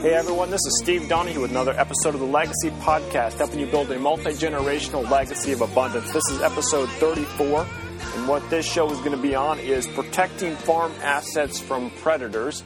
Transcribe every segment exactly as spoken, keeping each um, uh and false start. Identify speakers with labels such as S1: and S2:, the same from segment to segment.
S1: Hey everyone, this is Steve Donahue with another episode of the Legacy Podcast, helping you build a multi-generational legacy of abundance. This is episode thirty-four, and what this show is going to be on is protecting farm assets from predators.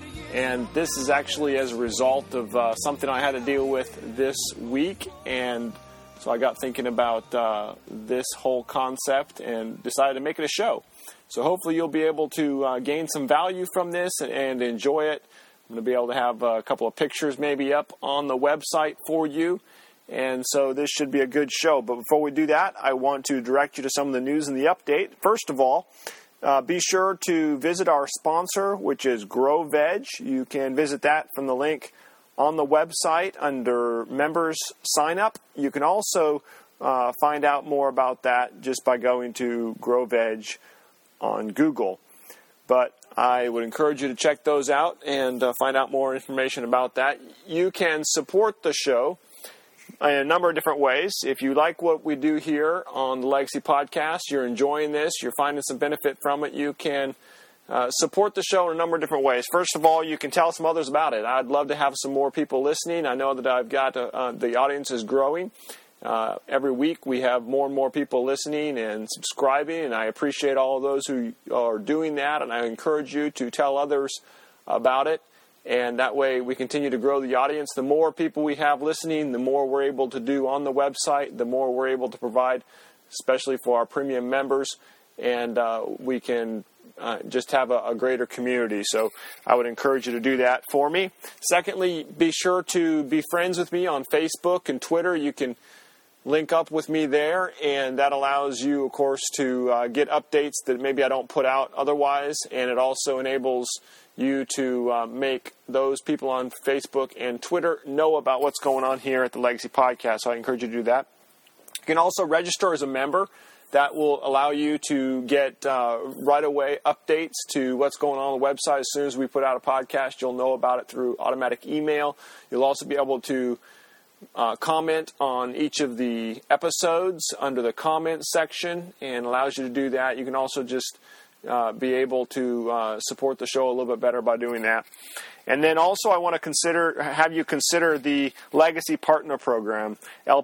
S1: And this is actually as a result of uh, something I had to deal with this week, and so I got thinking about uh, this whole concept and decided to make it a show. So hopefully you'll be able to uh, gain some value from this and, and enjoy it. I'm going to be able to have a couple of pictures maybe up on the website for you. And so this should be a good show. But before we do that, I want to direct you to some of the news and the update. First of all, uh, be sure to visit our sponsor, which is Grow Veg. You can visit that from the link on the website under Members Sign Up. You can also uh, find out more about that just by going to Grow Veg on Google. But I would encourage you to check those out and uh, find out more information about that. You can support the show in a number of different ways. If you like what we do here on the Legacy Podcast, you're enjoying this, you're finding some benefit from it, you can uh, support the show in a number of different ways. First of all, you can tell some others about it. I'd love to have some more people listening. I know that I've got uh, uh, the audience is growing. Uh, every week we have more and more people listening and subscribing, and I appreciate all of those who are doing that, and I encourage you to tell others about it, and that way we continue to grow the audience. The more people we have listening, the more we're able to do on the website, the more we're able to provide, especially for our premium members, and uh, we can uh, just have a, a greater community. So I would encourage you to do that for me. Secondly, be sure to be friends with me on Facebook and Twitter. You can link up with me there, and that allows you, of course, to uh, get updates that maybe I don't put out otherwise, and it also enables you to uh, make those people on Facebook and Twitter know about what's going on here at the Legacy Podcast, so I encourage you to do that. You can also register as a member. That will allow you to get uh, right away updates to what's going on on the website. As soon as we put out a podcast, you'll know about it through automatic email. You'll also be able to Uh, comment on each of the episodes under the comment section, and allows you to do that. You can also just uh, be able to uh, support the show a little bit better by doing that. And then also I want to consider have you consider the Legacy Partner Program,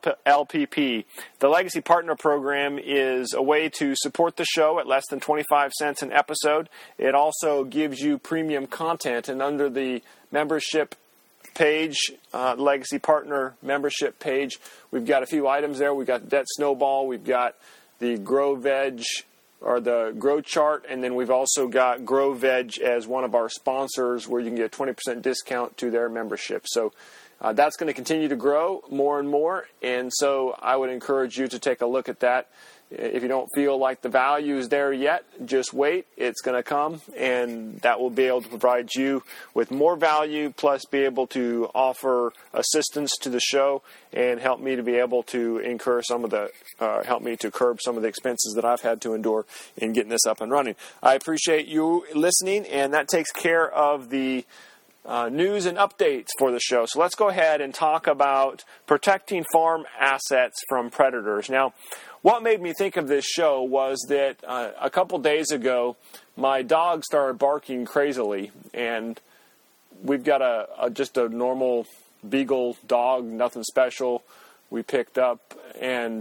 S1: L P P. The Legacy Partner Program is a way to support the show at less than twenty-five cents an episode. It also gives you premium content, and under the membership page, uh, Legacy Partner membership page, we've got a few items there. We've got Debt Snowball, we've got the Grow Veg, or the Grow Chart, and then we've also got Grow Veg as one of our sponsors where you can get a twenty percent discount to their membership. So uh, that's going to continue to grow more and more, and so I would encourage you to take a look at that. If you don't feel like the value is there yet, just wait. It's going to come, and that will be able to provide you with more value, plus be able to offer assistance to the show and help me to be able to incur some of the, uh, help me to curb some of the expenses that I've had to endure in getting this up and running. I appreciate you listening, and that takes care of the Uh, news and updates for the show. So let's go ahead and talk about protecting farm assets from predators. Now, what made me think of this show was that uh, a couple days ago, my dog started barking crazily, and we've got a, a just a normal beagle dog, nothing special, we picked up, and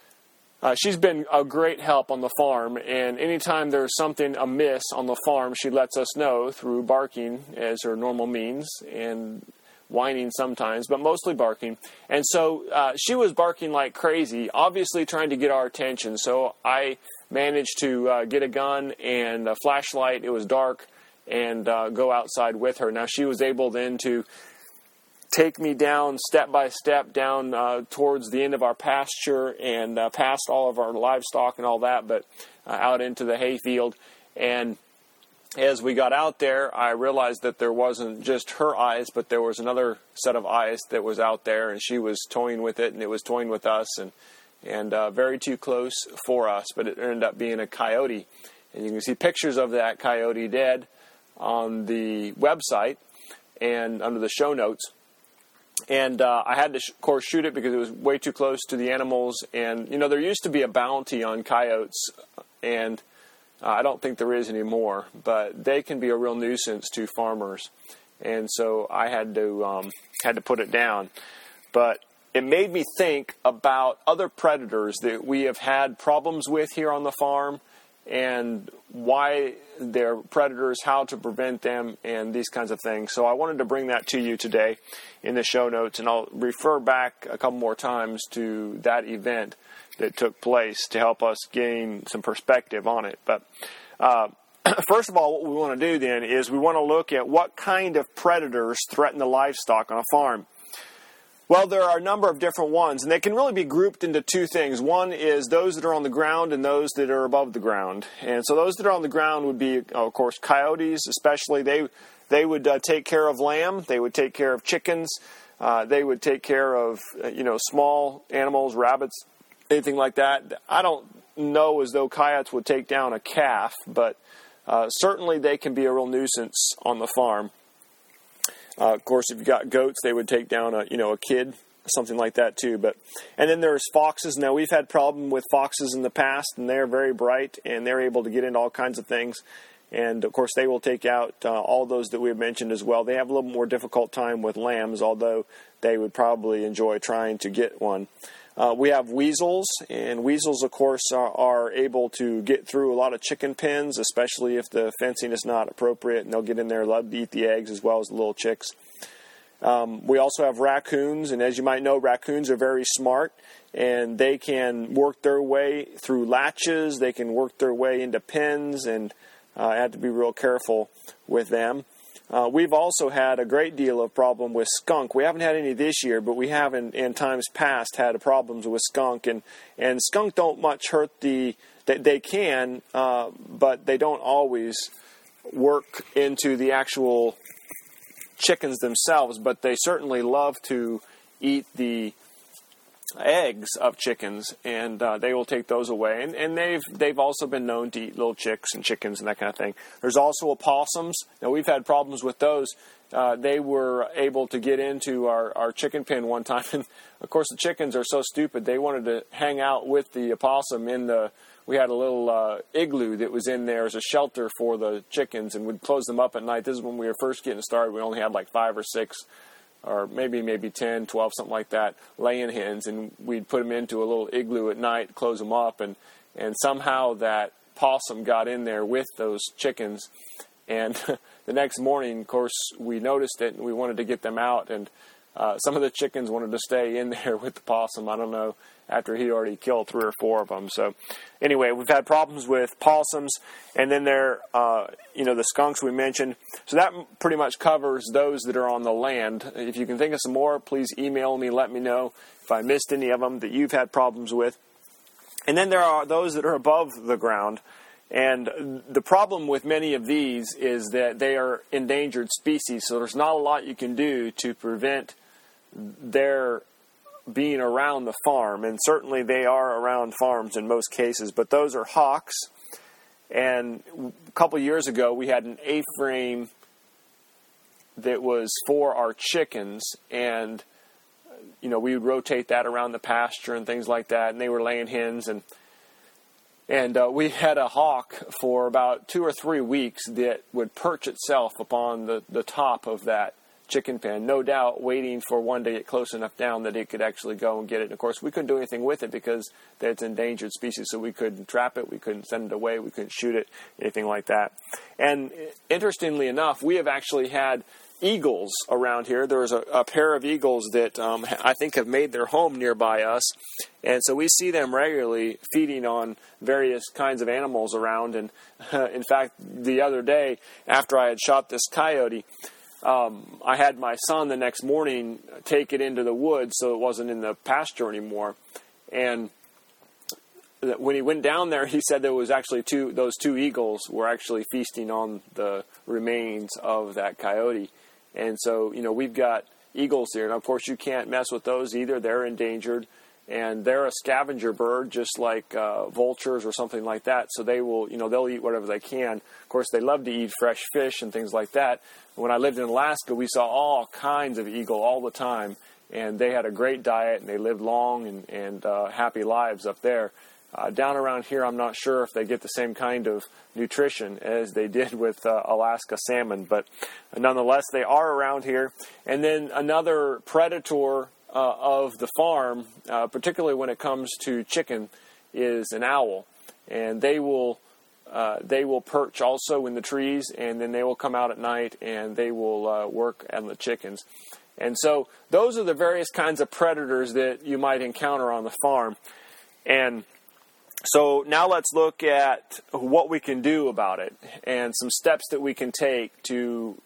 S1: Uh, she's been a great help on the farm, and anytime there's something amiss on the farm, she lets us know through barking as her normal means, and whining sometimes, but mostly barking. And so uh, she was barking like crazy, obviously trying to get our attention. So I managed to uh, get a gun and a flashlight. It was dark, and uh, go outside with her. Now she was able then to take me down step by step down uh, towards the end of our pasture and uh, past all of our livestock and all that, but uh, out into the hayfield. And as we got out there, I realized that there wasn't just her eyes, but there was another set of eyes that was out there, and she was toying with it, and it was toying with us, and and uh, very too close for us, but it ended up being a coyote. And you can see pictures of that coyote dead on the website and under the show notes. And uh, I had to, sh- of course, shoot it because it was way too close to the animals. And, you know, there used to be a bounty on coyotes, and uh, I don't think there is anymore. But they can be a real nuisance to farmers. and so I had to um, had to put it down. But it made me think about other predators that we have had problems with here on the farm, and why they're predators, how to prevent them, and these kinds of things. So I wanted to bring that to you today in the show notes, and I'll refer back a couple more times to that event that took place to help us gain some perspective on it. But uh, first of all, what we want to do then is we want to look at what kind of predators threaten the livestock on a farm. Well, there are a number of different ones, and they can really be grouped into two things. One is those that are on the ground and those that are above the ground. And so those that are on the ground would be, of course, coyotes, especially. They they would uh, take care of lamb. They would take care of chickens. Uh, they would take care of, uh, you know, small animals, rabbits, anything like that. I don't know as though coyotes would take down a calf, but uh, certainly they can be a real nuisance on the farm. Uh, of course, if you've got goats, they would take down a you know a kid, something like that too. But and then there's foxes. Now we've had problem with foxes in the past, and they're very bright, and they're able to get into all kinds of things. And of course, they will take out uh, all those that we have mentioned as well. They have a little more difficult time with lambs, although they would probably enjoy trying to get one. Uh, we have weasels, and weasels, of course, are, are able to get through a lot of chicken pens, especially if the fencing is not appropriate, and they'll get in there, love to eat the eggs as well as the little chicks. Um, we also have raccoons, and as you might know, raccoons are very smart, and they can work their way through latches, they can work their way into pens, and uh, have to be real careful with them. Uh, we've also had a great deal of problem with skunk. We haven't had any this year, but we have in, in times past had problems with skunk. And, and skunk don't much hurt the, they, they can, uh, but they don't always work into the actual chickens themselves, but they certainly love to eat the eggs of chickens, and uh, they will take those away. And, and they've they've also been known to eat little chicks and chickens and that kind of thing. There's also opossums. Now, we've had problems with those. Uh, they were able to get into our, our chicken pen one time, and of course the chickens are so stupid, they wanted to hang out with the opossum in the, we had a little uh, igloo that was in there as a shelter for the chickens, and we'd close them up at night. This is when we were first getting started. We only had like five or six or maybe maybe ten, twelve, something like that, laying hens, and we'd put them into a little igloo at night, close them up, and, and somehow that possum got in there with those chickens, and the next morning, of course, we noticed it, and we wanted to get them out, and uh, some of the chickens wanted to stay in there with the possum, I don't know, after he already killed three or four of them. So anyway, we've had problems with possums, and then there, uh, you know, the skunks we mentioned. So that pretty much covers those that are on the land. If you can think of some more, please email me, let me know if I missed any of them that you've had problems with. And then there are those that are above the ground. And the problem with many of these is that they are endangered species, so there's not a lot you can do to prevent their being around the farm, and certainly they are around farms in most cases, but those are hawks. And a couple years ago we had an A-frame that was for our chickens, and you know we would rotate that around the pasture and things like that, and they were laying hens, and and uh, we had a hawk for about two or three weeks that would perch itself upon the, the top of that chicken pen, no doubt waiting for one to get close enough down that it could actually go and get it. And of course, we couldn't do anything with it because it's an endangered species, so we couldn't trap it, we couldn't send it away, we couldn't shoot it, anything like that. And interestingly enough, we have actually had eagles around here. There's a, a pair of eagles that um, I think have made their home nearby us, and so we see them regularly feeding on various kinds of animals around. And uh, in fact, the other day, after I had shot this coyote, Um, I had my son the next morning take it into the woods so it wasn't in the pasture anymore. And when he went down there, he said there was actually two, those two eagles were actually feasting on the remains of that coyote. And so, you know, we've got eagles here. And of course, you can't mess with those either. They're endangered. And they're a scavenger bird, just like uh, vultures or something like that. So they will, you know, they'll eat whatever they can. Of course, they love to eat fresh fish and things like that. When I lived in Alaska, we saw all kinds of eagle all the time. And they had a great diet, and they lived long and, and uh, happy lives up there. Uh, down around here, I'm not sure if they get the same kind of nutrition as they did with uh, Alaska salmon, but nonetheless, they are around here. And then another predator uh, of the farm, uh, particularly when it comes to chicken, is an owl. And they will uh, they will perch also in the trees, and then they will come out at night and they will uh, work on the chickens. And so those are the various kinds of predators that you might encounter on the farm. And so now let's look at what we can do about it and some steps that we can take to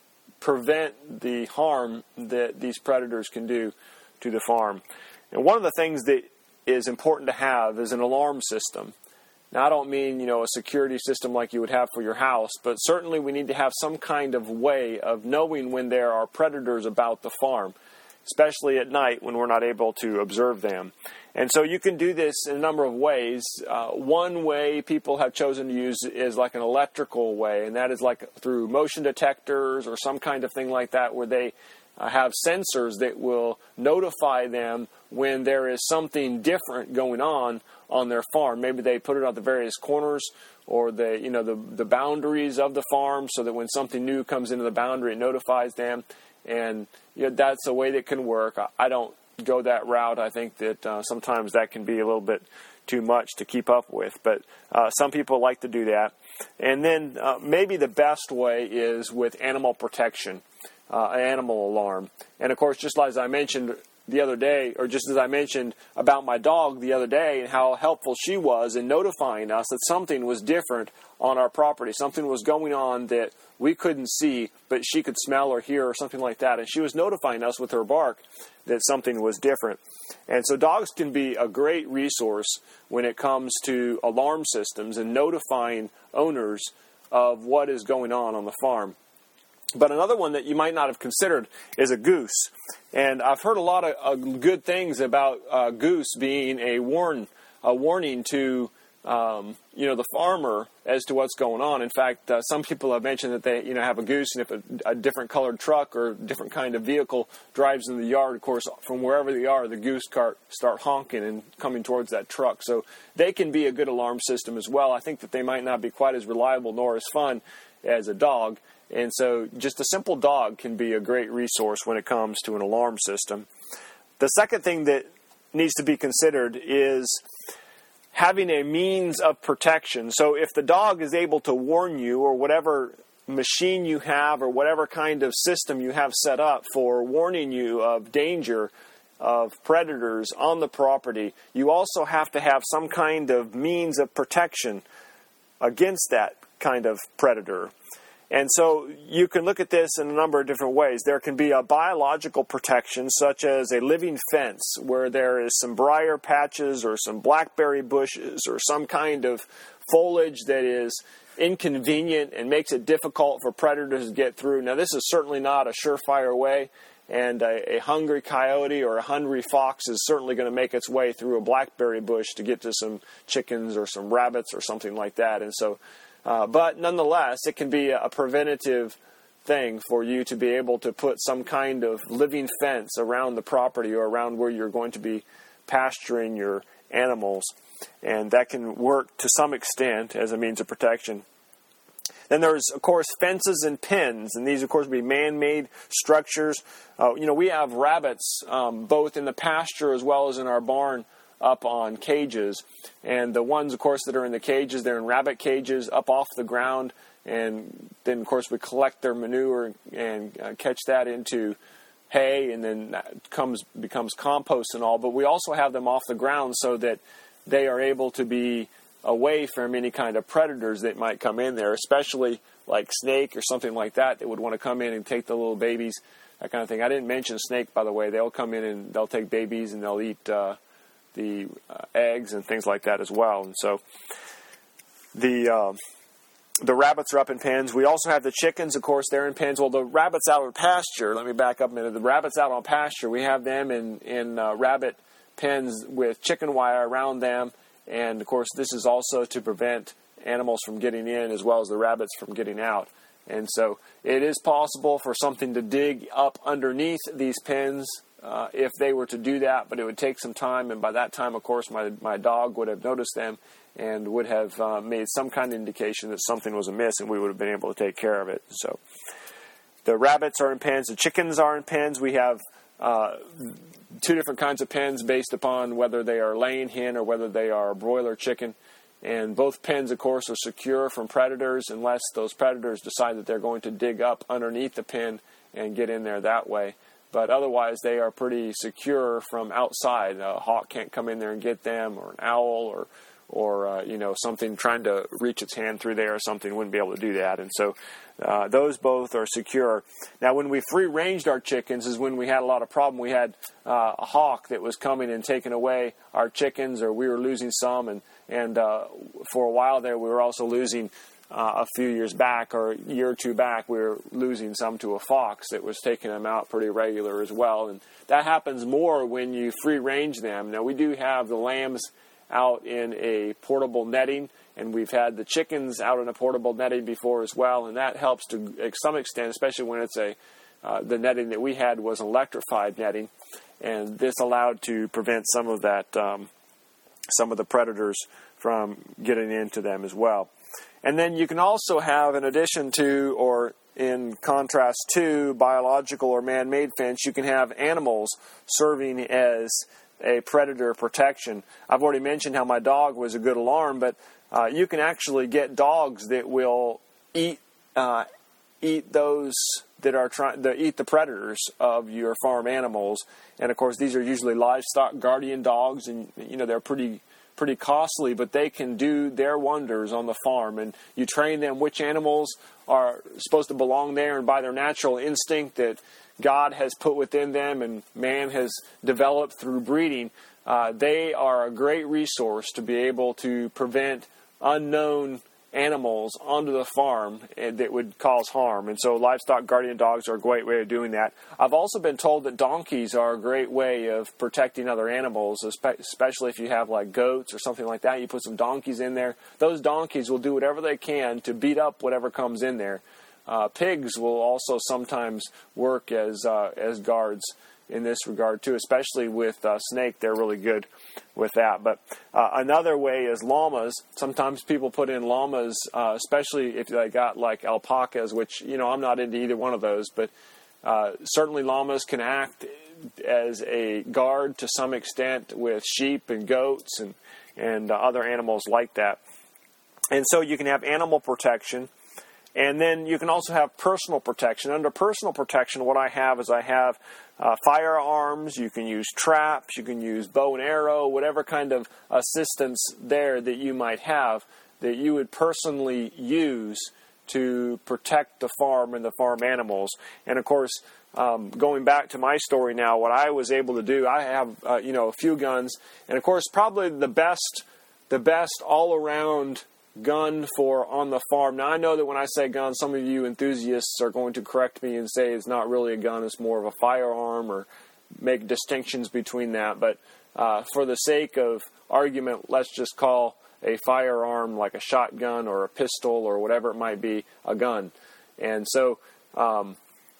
S1: prevent the harm that these predators can do to the farm. And one of the things that is important to have is an alarm system. Now, I don't mean, you know, a security system like you would have for your house, but certainly we need to have some kind of way of knowing when there are predators about the farm, especially at night when we're not able to observe them. And so you can do this in a number of ways. Uh, one way people have chosen to use is like an electrical way, and that is like through motion detectors or some kind of thing like that, where they uh, have sensors that will notify them when there is something different going on on their farm. Maybe they put it on the various corners or the you know the the boundaries of the farm, so that when something new comes into the boundary, it notifies them. And you know, that's a way that can work. I, I don't go that route. I think that uh, sometimes that can be a little bit too much to keep up with, but uh, some people like to do that. And then uh, maybe the best way is with animal protection, uh, an animal alarm. And of course, just as I mentioned the other day, or just as I mentioned about my dog the other day and how helpful she was in notifying us that something was different on our property, something was going on that we couldn't see, but she could smell or hear or something like that. And she was notifying us with her bark that something was different. And so dogs can be a great resource when it comes to alarm systems and notifying owners of what is going on on the farm. But another one that you might not have considered is a goose. And I've heard a lot of uh, good things about uh, goose being a warn, a warning to Um, you know, the farmer as to what's going on. In fact, uh, some people have mentioned that they, you know, have a goose, and if a, a different colored truck or different kind of vehicle drives in the yard, of course, from wherever they are, the goose cart start honking and coming towards that truck. So they can be a good alarm system as well. I think that they might not be quite as reliable nor as fun as a dog. And so just a simple dog can be a great resource when it comes to an alarm system. The second thing that needs to be considered is having a means of protection. So if the dog is able to warn you, or whatever machine you have or whatever kind of system you have set up for warning you of danger of predators on the property, you also have to have some kind of means of protection against that kind of predator. And so you can look at this in a number of different ways. There can be a biological protection, such as a living fence, where there is some briar patches or some blackberry bushes or some kind of foliage that is inconvenient and makes it difficult for predators to get through. Now, this is certainly not a surefire way, and a, a hungry coyote or a hungry fox is certainly going to make its way through a blackberry bush to get to some chickens or some rabbits or something like that. And so Uh, but nonetheless, it can be a preventative thing for you to be able to put some kind of living fence around the property or around where you're going to be pasturing your animals. And that can work to some extent as a means of protection. Then there's, of course, fences and pens. And these, of course, would be man-made structures. Uh, you know, we have rabbits um, both in the pasture as well as in our barn, up on cages, and the ones, of course, that are in the cages, they're in rabbit cages up off the ground, and then, of course, we collect their manure and, and uh, catch that into hay, and then that comes becomes compost and all. But we also have them off the ground so that they are able to be away from any kind of predators that might come in there, especially like snake or something like that that would want to come in and take the little babies, that kind of thing. I didn't mention snake, by the way. They'll come in and they'll take babies and they'll eat uh, the uh, eggs and things like that as well. And so the uh, the rabbits are up in pens. We also have the chickens, of course, they're in pens. Well, the rabbits out on pasture, let me back up a minute. The rabbits out on pasture, we have them in, in uh, rabbit pens with chicken wire around them. And, of course, this is also to prevent animals from getting in as well as the rabbits from getting out. And so it is possible for something to dig up underneath these pens uh, if they were to do that, but it would take some time. And by that time, of course, my, my dog would have noticed them and would have uh, made some kind of indication that something was amiss, and we would have been able to take care of it. So the rabbits are in pens. The chickens are in pens. We have uh, two different kinds of pens based upon whether they are laying hen or whether they are broiler chicken. And both pens, of course, are secure from predators unless those predators decide that they're going to dig up underneath the pen and get in there that way. But otherwise, they are pretty secure from outside. A hawk can't come in there and get them, or an owl, or or uh, you know, something trying to reach its hand through there or something wouldn't be able to do that. And so uh, those both are secure. Now, when we free-ranged our chickens is when we had a lot of problem. We had uh, a hawk that was coming and taking away our chickens, or we were losing some. And, and uh, for a while there, we were also losing uh, a few years back, or a year or two back, we were losing some to a fox that was taking them out pretty regular as well. And that happens more when you free-range them. Now, we do have the lambs out in a portable netting, and we've had the chickens out in a portable netting before as well, and that helps to some extent, especially when it's a uh, the netting that we had was electrified netting, and this allowed to prevent some of that um, some of the predators from getting into them as well. And then you can also have, in addition to, or in contrast to biological or man-made fence, you can have animals serving as a predator protection. I've already mentioned how my dog was a good alarm, but uh, you can actually get dogs that will eat uh, eat those that are trying to eat the predators of your farm animals. And of course, these are usually livestock guardian dogs, and you know they're pretty pretty costly, but they can do their wonders on the farm. And you train them which animals are supposed to belong there, and by their natural instinct that God has put within them and man has developed through breeding, uh, they are a great resource to be able to prevent unknown animals onto the farm that would cause harm. And so livestock guardian dogs are a great way of doing that. I've also been told that donkeys are a great way of protecting other animals, especially if you have like goats or something like that. You put some donkeys in there. Those donkeys will do whatever they can to beat up whatever comes in there. Uh, pigs will also sometimes work as uh, as guards in this regard too, especially with uh, snake. They're really good with that. But uh, another way is llamas. Sometimes people put in llamas, uh, especially if they got like alpacas, which, you know, I'm not into either one of those, but uh, certainly llamas can act as a guard to some extent with sheep and goats and, and uh, other animals like that. And so you can have animal protection. And then you can also have personal protection. Under personal protection, what I have is I have uh, firearms, you can use traps, you can use bow and arrow, whatever kind of assistance there that you might have that you would personally use to protect the farm and the farm animals. And of course, um, going back to my story now, what I was able to do, I have uh, you know a few guns, and of course probably the best, the best all-around gun for on the farm. Now, I know that when I say gun, some of you enthusiasts are going to correct me and say it's not really a gun, it's more of a firearm, or make distinctions between that. But uh, for the sake of argument, let's just call a firearm like a shotgun or a pistol or whatever it might be a gun. And so um,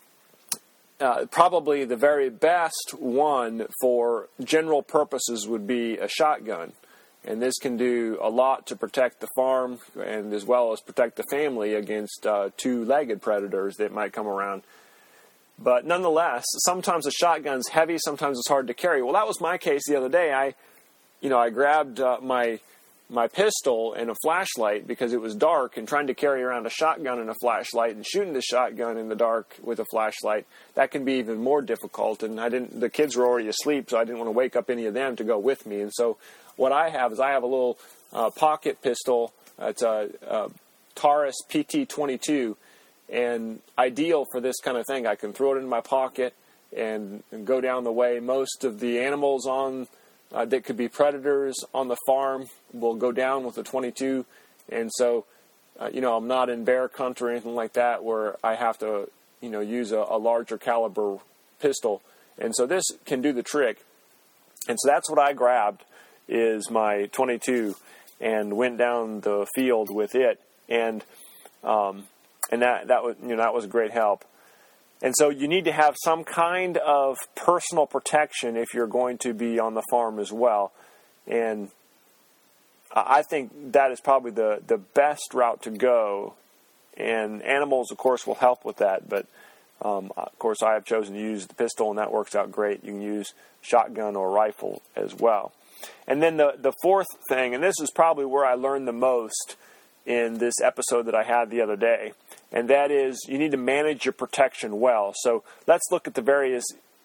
S1: uh, probably the very best one for general purposes would be a shotgun. And this can do a lot to protect the farm and as well as protect the family against uh, two-legged predators that might come around. But nonetheless, sometimes a shotgun's heavy, sometimes it's hard to carry. Well, that was my case the other day. I, you know, I grabbed uh, my my pistol and a flashlight because it was dark, and trying to carry around a shotgun and a flashlight and shooting the shotgun in the dark with a flashlight, that can be even more difficult. And I didn't. The kids were already asleep, so I didn't want to wake up any of them to go with me. And so what I have is I have a little uh, pocket pistol. It's a, a Taurus P T twenty-two, and ideal for this kind of thing. I can throw it in my pocket and, and go down the way. Most of the animals on uh, that could be predators on the farm will go down with a twenty-two, and so uh, you know I'm not in bear country or anything like that where I have to you know use a, a larger caliber pistol, and so this can do the trick. And so that's what I grabbed, is my twenty-two, and went down the field with it, and um, and that that was you know that was a great help. And so you need to have some kind of personal protection if you're going to be on the farm as well. And I think that is probably the, the best route to go. And animals, of course, will help with that. But, um, of course, I have chosen to use the pistol, and that works out great. You can use shotgun or rifle as well. And then the, the fourth thing, and this is probably where I learned the most in this episode that I had the other day, and that is you need to manage your protection well. So let's look at the various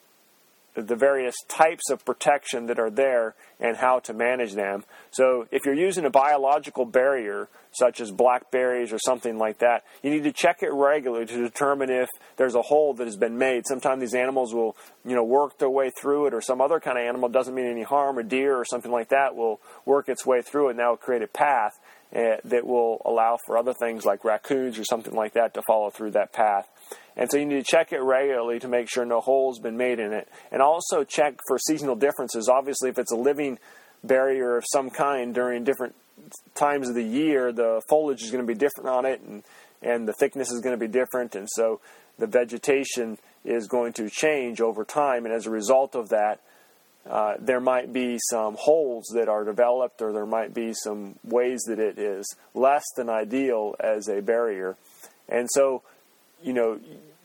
S1: the various types of protection that are there and how to manage them. So if you're using a biological barrier, such as blackberries or something like that, you need to check it regularly to determine if there's a hole that has been made. Sometimes these animals will, you know, work their way through it, or some other kind of animal, doesn't mean any harm, a deer or something like that will work its way through it, and that will create a path uh, that will allow for other things like raccoons or something like that to follow through that path. And so you need to check it regularly to make sure no hole's been made in it. And also check for seasonal differences. Obviously, if it's a living barrier of some kind during different times of the year, the foliage is going to be different on it, and, and the thickness is going to be different. And so the vegetation is going to change over time. And as a result of that, uh, there might be some holes that are developed, or there might be some ways that it is less than ideal as a barrier. And so, you know,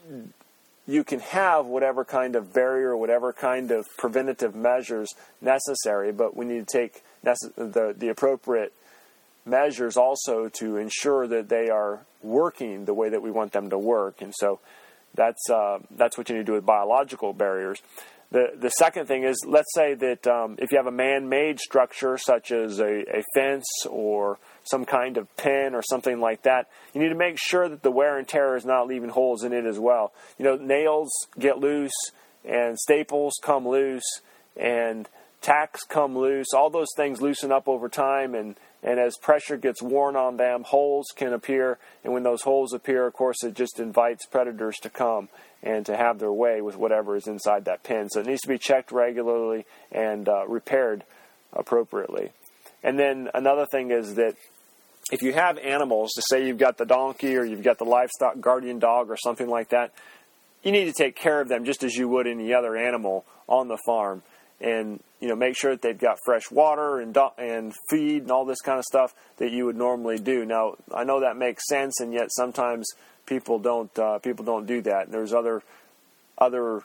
S1: you can have whatever kind of barrier, whatever kind of preventative measures necessary, but we need to take necess- the, the appropriate measures also to ensure that they are working the way that we want them to work. And so that's uh, that's what you need to do with biological barriers. The the second thing is, let's say that um, if you have a man-made structure such as a, a fence or some kind of pen or something like that, you need to make sure that the wear and tear is not leaving holes in it as well. You know, nails get loose, and staples come loose, and tacks come loose. All those things loosen up over time, and, and as pressure gets worn on them, holes can appear. And when those holes appear, of course, it just invites predators to come and to have their way with whatever is inside that pen. So it needs to be checked regularly and uh, repaired appropriately. And then another thing is that if you have animals, to say you've got the donkey or you've got the livestock guardian dog or something like that, you need to take care of them just as you would any other animal on the farm. And, you know, make sure that they've got fresh water and do- and feed and all this kind of stuff that you would normally do. Now, I know that makes sense, and yet sometimes people don't uh, people don't do that. There's other other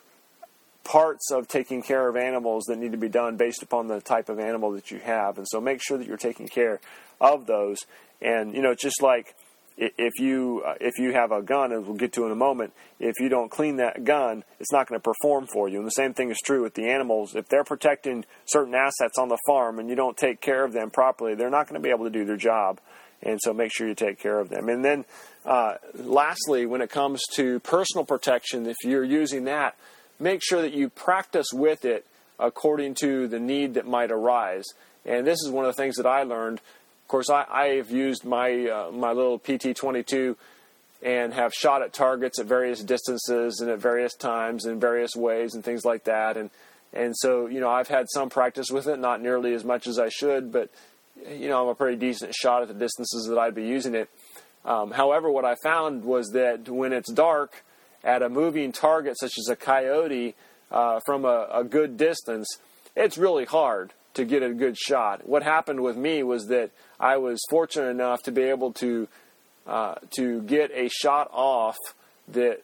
S1: parts of taking care of animals that need to be done based upon the type of animal that you have. And so make sure that you're taking care of those. And, you know, just like if you uh, if you have a gun, as we'll get to in a moment, if you don't clean that gun, it's not going to perform for you. And the same thing is true with the animals. If they're protecting certain assets on the farm and you don't take care of them properly, they're not going to be able to do their job. And so make sure you take care of them. And then uh, lastly, when it comes to personal protection, if you're using that, make sure that you practice with it according to the need that might arise. And this is one of the things that I learned. Of course, I, I have used my uh, my little P T twenty-two and have shot at targets at various distances and at various times in various ways and things like that. And and so, you know, I've had some practice with it, not nearly as much as I should, but, you know, I'm a pretty decent shot at the distances that I'd be using it. Um, however, what I found was that when it's dark, at a moving target such as a coyote uh, from a, a good distance, it's really hard to get a good shot. What happened with me was that I was fortunate enough to be able to uh, to get a shot off that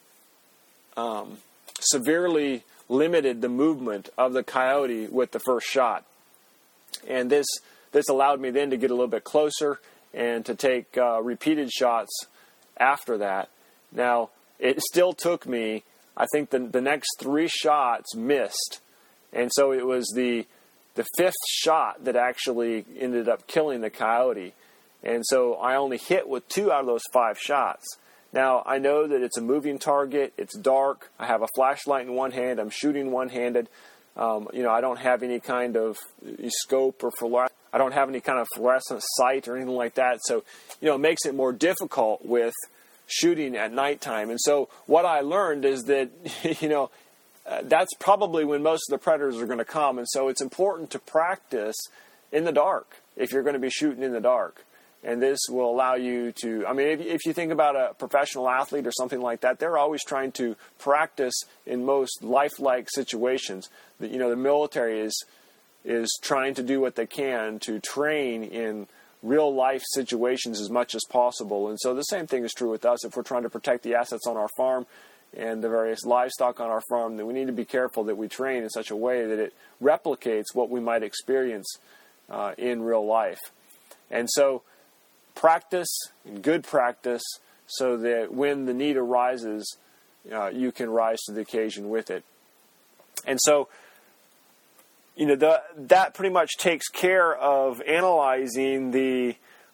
S1: um, severely limited the movement of the coyote with the first shot. And this this allowed me then to get a little bit closer and to take uh, repeated shots after that. Now, it still took me, I think the, the next three shots missed. And so it was the the fifth shot that actually ended up killing the coyote. And so I only hit with two out of those five shots. Now, I know that it's a moving target. It's dark. I have a flashlight in one hand. I'm shooting one-handed. Um, you know, I don't have any kind of scope or fluorescent. I don't have any kind of fluorescent sight or anything like that. So, you know, it makes it more difficult with shooting at nighttime. And so what I learned is that, you know, uh, that's probably when most of the predators are going to come. And so it's important to practice in the dark if you're going to be shooting in the dark. And this will allow you to, I mean, if, if you think about a professional athlete or something like that, they're always trying to practice in most lifelike situations. The, you know, the military is is trying to do what they can to train in real life situations as much as possible. And so the same thing is true with us. If we're trying to protect the assets on our farm and the various livestock on our farm, then we need to be careful that we train in such a way that it replicates what we might experience uh, in real life. And so practice, good practice, so that when the need arises, uh, you can rise to the occasion with it. And so, you know, the, that pretty much takes care of analyzing the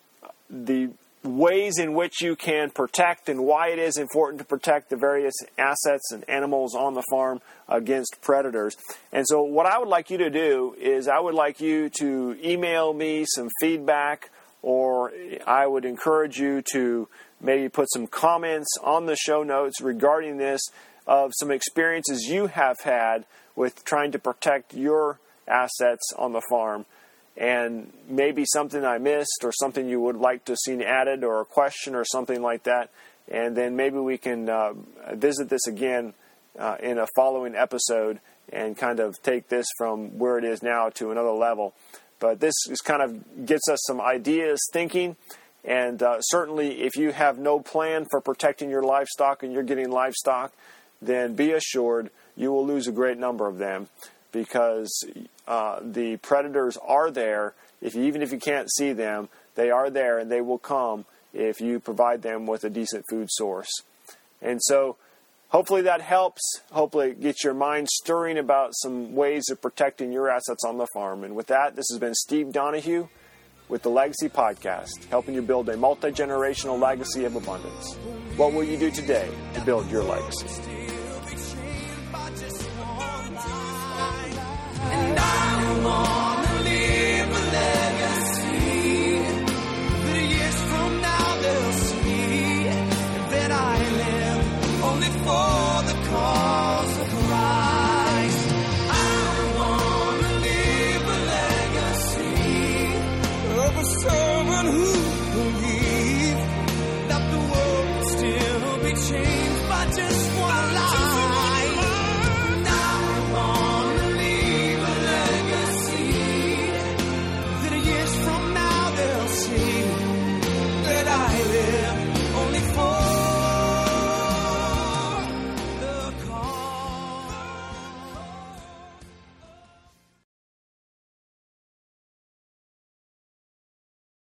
S1: the ways in which you can protect and why it is important to protect the various assets and animals on the farm against predators. And so what I would like you to do is I would like you to email me some feedback, or I would encourage you to maybe put some comments on the show notes regarding this of some experiences you have had with trying to protect your assets on the farm, and maybe something I missed or something you would like to see added or a question or something like that. And then maybe we can uh, visit this again uh, in a following episode and kind of take this from where it is now to another level. But this is kind of gets us some ideas, thinking, and uh, certainly if you have no plan for protecting your livestock and you're getting livestock, then be assured you will lose a great number of them, because uh, the predators are there. If you, even if you can't see them, they are there, and they will come if you provide them with a decent food source. And so hopefully that helps. Hopefully it gets your mind stirring about some ways of protecting your assets on the farm. And with that, this has been Steve Donahue with the Legacy Podcast, helping you build a multi-generational legacy of abundance. What will you do today to build your legacy?
S2: And I wanna leave a legacy that years from now they'll see that I live only for the cause of Christ. I wanna leave a legacy of a servant who believed that the world could still be changed by just